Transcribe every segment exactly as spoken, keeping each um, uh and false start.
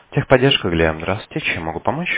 Техподдержка, Глеб. Здравствуйте. Чем могу помочь?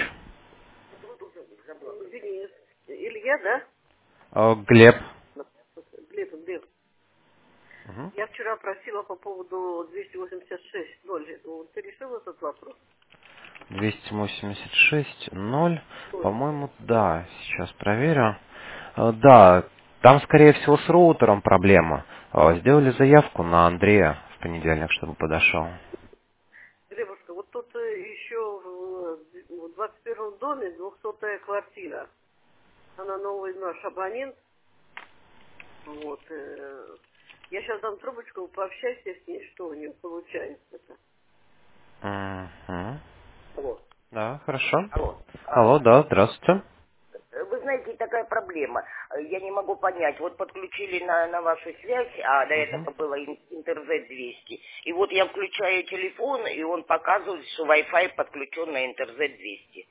Извини, Илья, да? Э, Глеб. Глеб, Глеб. Мгм. Я вчера просила по поводу двести восемьдесят шесть ноль. Ну, ты решил этот вопрос? двести восемьдесят шесть ноль. Ноль. По-моему, да. Сейчас проверю. Э, Да, там, скорее всего, с роутером проблема. Э, Сделали заявку на Андрея в понедельник, чтобы подошел. Глебушка, вот тут э, еще в в двадцать первом доме двухсотая квартира. Она новый наш абонент. Вот. э, Я сейчас дам трубочку, пообщайся с ней, что у нее получается-то. Мгм. Алло. Да, хорошо. Алло. А, Алло, да, здравствуйте. э, вы знаете, такая проблема. Э, Я не могу понять. Вот подключили на, на вашу связь, а до Мгм. этого было ин- Интерзет двести. И вот я включаю телефон, и он показывает, что Wi-Fi подключен на Интерзет двести.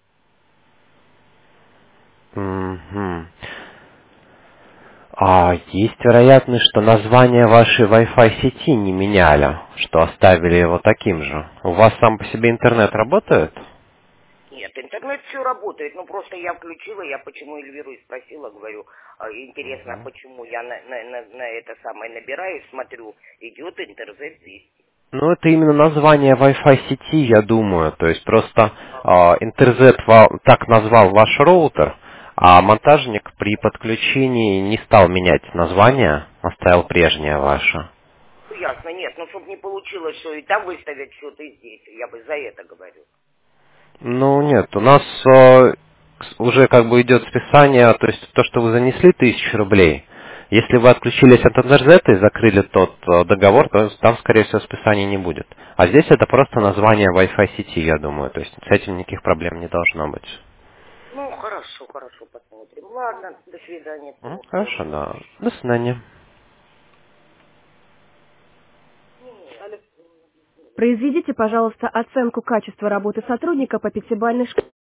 Мгм. А есть вероятность, что название вашей Wi-Fi сети не меняли, что оставили его таким же. У вас сам по себе интернет работает? Нет, интернет все работает. Ну, просто я включила, я почему Эльвиру и спросила, говорю, а, интересно, а Мгм. почему я на, на- на- на это самое набираю, смотрю, идет Интерзет двести. Ну, это именно название Wi-Fi сети, я думаю. То есть просто а, Интерзет ва- так назвал ваш роутер, а монтажник при подключении не стал менять название, оставил прежнее ваше. Ну, ясно, нет, ну, чтобы не получилось, что и там выставят что-то, и здесь, я бы за это говорю. Ну нет, у нас э, с- уже как бы идет списание, то есть то, что вы занесли тысячу рублей. Если вы отключились от эн эр зет и закрыли тот э, договор, то там, скорее всего, списания не будет. А здесь это просто название Wi-Fi сети, я думаю. То есть с этим никаких проблем не должно быть. Ну, хорошо, хорошо, посмотрим. Ладно, до свидания, М, всего Хорошо, хорошего. да. До свидания. Произведите, пожалуйста, оценку качества работы сотрудника по пятибалльной шкале.